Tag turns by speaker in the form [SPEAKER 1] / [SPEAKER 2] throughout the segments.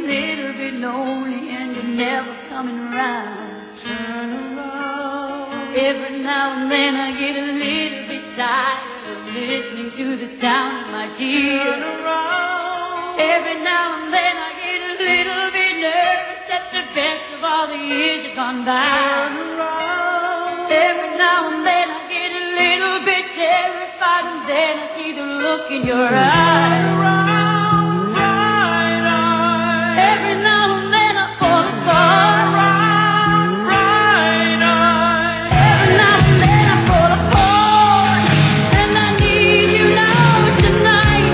[SPEAKER 1] little bit lonely and you're never coming around.
[SPEAKER 2] Turn around.
[SPEAKER 1] Every now and then I get a little bit tired of listening to the sound of my tears.
[SPEAKER 2] Turn around.
[SPEAKER 1] Every now and then I get a little bit nervous that the best of all the years have gone by.
[SPEAKER 2] Turn around.
[SPEAKER 1] Every now and then I get a little bit terrified, and then I see the look in your eyes.
[SPEAKER 2] Turn around, bright eyes.
[SPEAKER 1] Every now and then I fall apart.
[SPEAKER 2] Turn around, bright eyes.
[SPEAKER 1] Every now and then I fall apart, and I need you now tonight,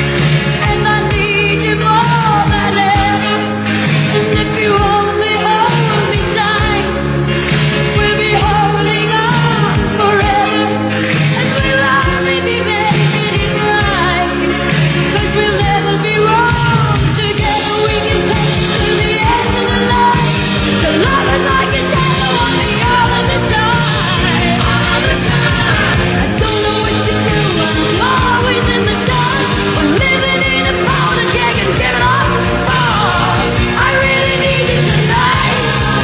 [SPEAKER 1] and I need you more than ever. And if you only hold me tight, we'll be holding on forever, and we'll only be making it right, 'cause we'll never be wrong. Together we can take it to the end of the line. So love is like a shadow on me all of the time. All of the time. I don't know what to do, I'm always in the dark. We're living in a powder keg and giving off the spark. I really need you tonight.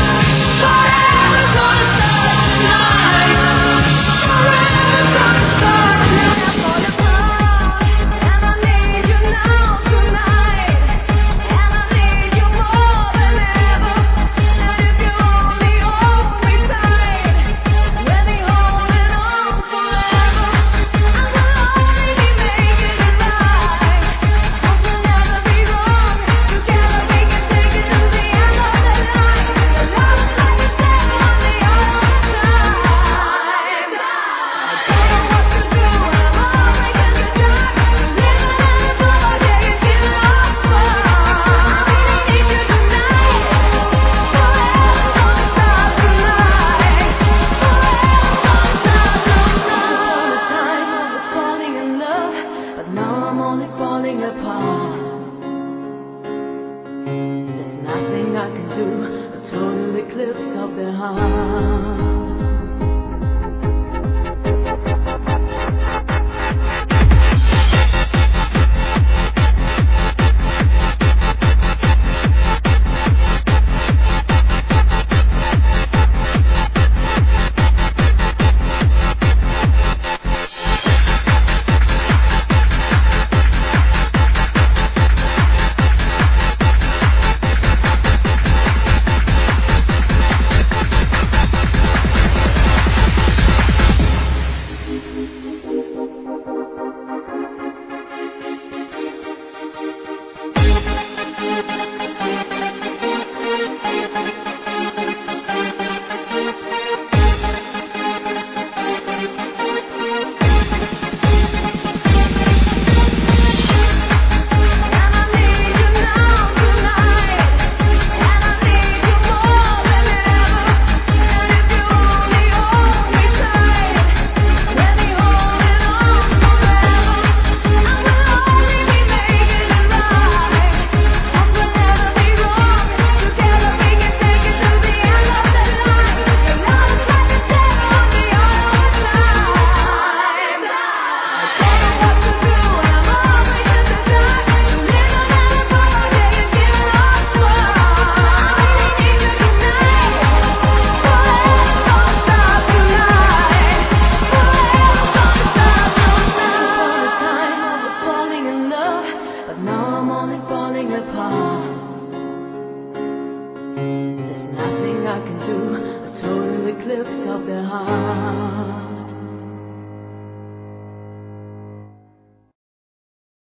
[SPEAKER 1] Forever's gonna start tonight. Forever's gonna start tonight. I fall apart, and I need you now tonight, and I need you more than ever. And if you only hold me tight, we'll be holding on forever, and we'll only be making it right. Hope we'll never be wrong. Together we can take it to the end of the line. Your love is like a shadow on me all the time. I don't know what to do, I'm always in the dark. Living in a bubble, yeah, you're giving off spark. I really need you tonight. Forever's gonna start tonight. Forever's gonna start tonight. All the time I was falling in love, but now I'm only falling apart. There's nothing I can do, a total eclipse of the heart. But now I'm only falling apart. There's nothing I can do, a total eclipse of the heart.